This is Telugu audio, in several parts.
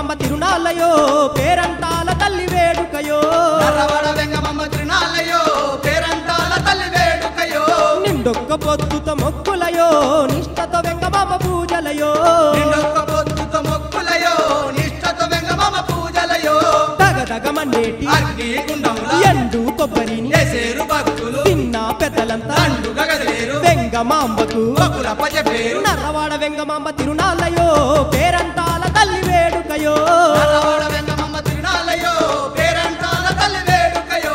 వెంగమాంబ తిరునాళ్ళయో పేరంటాల తల్లి వేడుకయో నర్రవాడ వెంగమాంబ తిరునాళ్ళయో పేరంటాల తల్లి వేడుకయో నిండొక్క పొద్దుత మొక్కులయో నిష్టతో వెంగమాంబ పూజలయో నిండొక్క పొద్దుత మొక్కులయో నిష్టతో వెంగమాంబ పూజలయో దగదగమన్నేటి అగ్ని గుండముల ఎండు కొబ్బరిని ఎసేరు భక్తులు తిన్న పెద్దలంతా దండుగ గదిలేరు వెంగమాంబకు ఒకులప్ప చెప్పేరు నర్రవాడ వెంగమాంబ తిరునాళ్ళయో పేరంటాల తల్లి వేడుకయో నర్రవాడ వెంగమాంబ తిరునాళ్ళయో పేరంటాల తల్లి వేడుకయో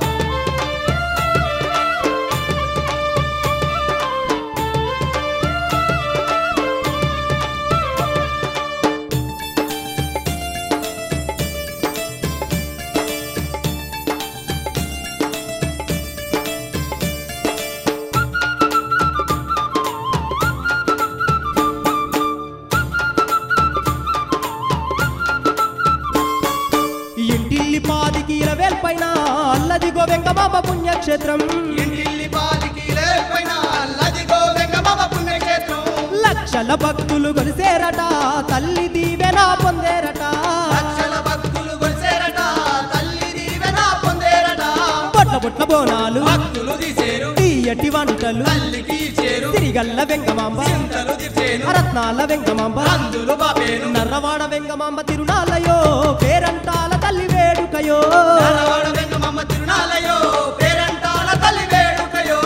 ఇంటిల్లి పాదికి 20,000 పైన అల్లదిగో వెంగమాంబ పుణ్యక్షేత్రం ఇంటిల్లి పాదికి లేపైన అల్లదిగో వెంగమాంబ పుణ్యక్షేత్రం లక్షల భక్తులు కొలిసేరట తల్లి దీవెన పొందేరట లక్షల భక్తులు కొలిసేరట తల్లి దీవెన పొందేరట బొట్ల బొట్ల బోనాలు భక్తులు తీసేరు తీయటి వంటలు తల్లికి ఇచ్చేరు తిరిగల్ల వెంగమాంబ చింతలు తీర్చేను రత్నాల వెంగమాంబ అందులు బాపేను నర్రవాడ వెంగమాంబ తిరునాళ్ళయో పేరంటాల తల్లి వేడుకయో నర్రవాడ వెంగమాంబ తిరునాళ్ళయో పేరంటాల తల్లి వేడుకయో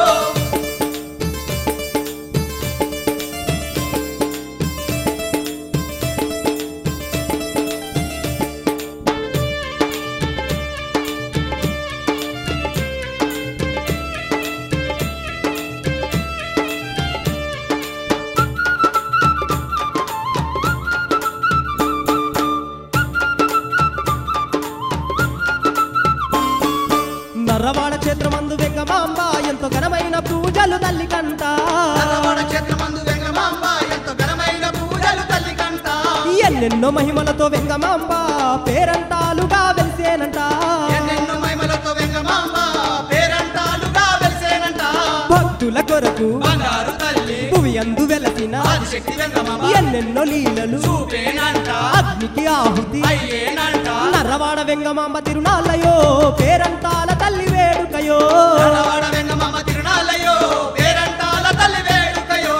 నర్రవాడ క్షేత్రమందు వెంగమాంబ ఎంతో ఘనమైన పూజలు తల్లి కంట నర్రవాడ క్షేత్రమందు వెంగమాంబ ఎంతో ఘనమైన పూజలు తల్లి కంట ఎన్నెన్నో మహిమలతో వెంగమాంబ పేరంటాలుగా వెలిసేనంట ఎన్నెన్నో మహిమలతో వెంగమాంబ పేరంటాలుగా వెలిసేనంట భక్తుల కొరకు బంగారు తల్లి భువి అందు వెలసిన ఆదిశక్తి వెంగమాంబ ఎన్నెన్నో లీలలు చూపేనంట అగ్నికి ఆహుతి అయ్యేనంట నర్రవాడ వెంగమాంబ తిరునాళ్ళయో పేరంటాల తల్లి వేడుకయో నర్రవాడ వెంగమాంబ తిరునాళ్ళయో పేరంటాల తల్లి వేడుకయో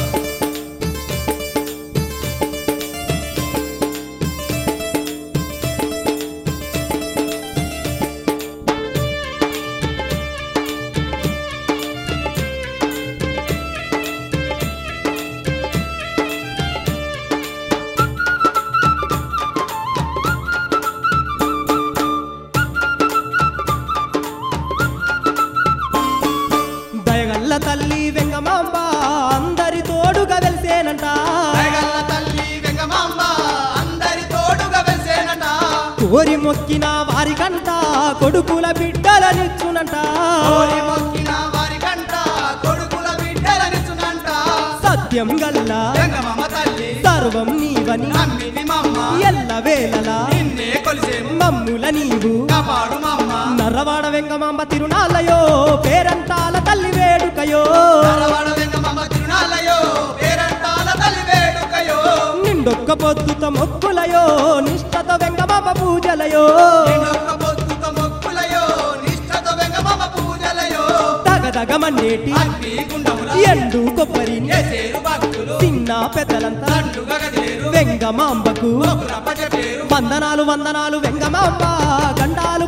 దయగల్ల తల్లి వెంగమాంబ అందరి తోడుగా వెలిసేనంట దయగల్ల తల్లి వెంగమాంబ అందరి తోడుగా వెలిసేనంట కోరి మొక్కిన వారికంట కొడుకుల బిడ్డలనిచ్చునంట కోరి మొక్కిన వారికంట కొడుకుల బిడ్డలనిచ్చునంట సత్యం గల్ల వెంగమాంబ తల్లి సర్వం నీవని నమ్మిని మమ్మ ఎల్ల వేళలా నిన్నే కొలిసేము మమ్ముల నీవు కాపాడు మమ్మ నర్రవాడ వెంగమాంబ తిరునాళ్ళయో పేరంటాల తల్లి వేడుకయో నర్రవాడ వెంగమాంబ తిరునాళ్ళయో పేరంటాల తల్లి వేడుకయో నిండొక్క పొద్దుత మొక్కులయో నిష్టతో వెంగమాంబ పూజలయో నిన్నొక్క పొద్దుత మొక్కులయో నిష్టతో వెంగమాంబ పూజలయో దగదగమన్నేటి అగ్ని గుండముల ఎండు కొబ్బరిని ఎసేరు భక్తులు తిన్న పెద్దలంతా దండుగ గదిలేరు వెంగమాంబకు ఒకులప్ప చెప్పేరు వందనాలు వందనాలు వెంగమాంబ గండాలు